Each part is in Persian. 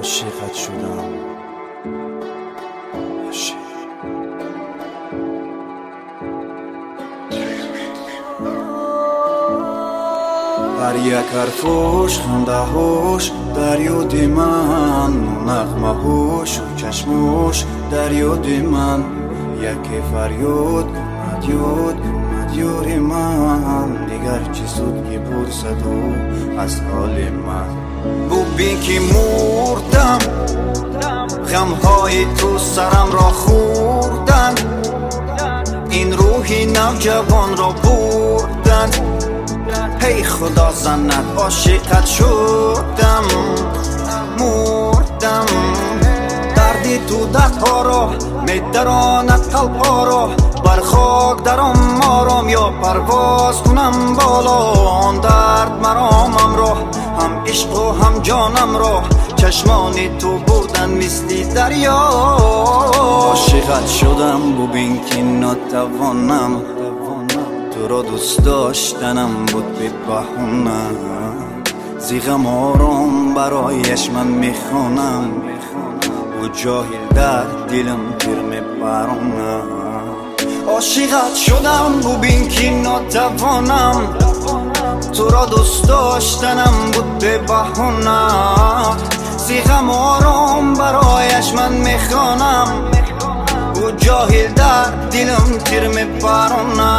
عاشقت شدم. هر یک حرفش خنده هاش در یاد من، نغمه هاش و چشماش در یاد من. یکی فریاد کند یاد کند یار من، دیگر چی سود که پرسد او از حال من. ببین که مردم، غمهای تو سرم را خوردن، این روحی نوجوان را بردن. هی خدا زند عاشقت شدم، مردم. دردی تو دردها را میدراند قلبها را، بر خاک درم آرام یا پرواز کنم بالا. آن درد مرامم را، هم عشق و هم جانم را، چشمان تو بودن مثل دریا. عاشقت شدم ببین که ناتوانم، تو را دوست داشتنم بود به بهونه. زیغم آرام برایش من میخوانم، و جاهل در دلم تیر میبرونه. عاشقت شدم ببین که ناتوانم، تو را دوست داشتنم بود به بهونه. زیغم آرام برایش من میخوانم، و جاهل در دلم تیر میبرونه.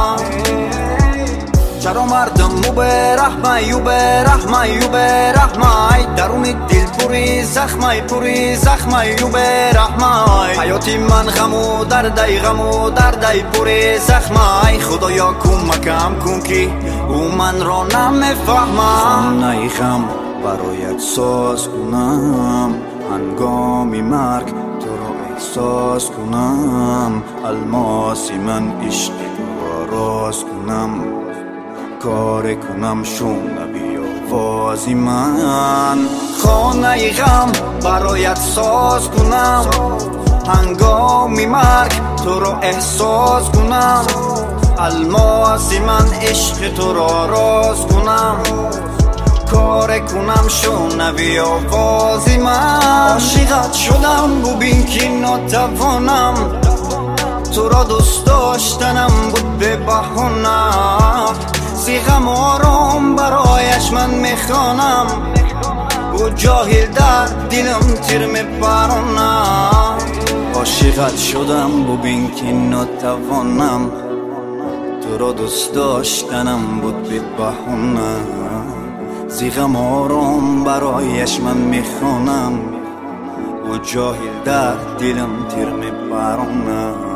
چرا مردم مو به رحمه یو به رحمه یو به رحمه، درون دل پوری زخمه یو به رحمه. حیاتی من غم و دردی پوری زخمه. خدایا کمکم کن که او من را نمیفهمه. خانه غم برایت ساز کنم، هنگامی مرگ تو را احساس کنم. الماسی من عشق تو را راز کنم، کار کنم شنوی آوازی من. خانه غم برایت ساز کنم، هنگامی مرگ تو را احساس کنم. الماسی من عشق تو را راز کنم، کار کنم شنوی آوازی من. عاشقت شدم ببین که ناتوانم، تو را دوست داشتنم بود به بهونه. زیغم آرام برایش من میخوانم، و جاهل در دلم تیر میبرونه. عاشقت شدم ببین که ناتوانم، تو را دوست داشتنم بود به بهونه. زیغم آرام برایش من میخوانم، و جاهل در دلم تیر میبرونه.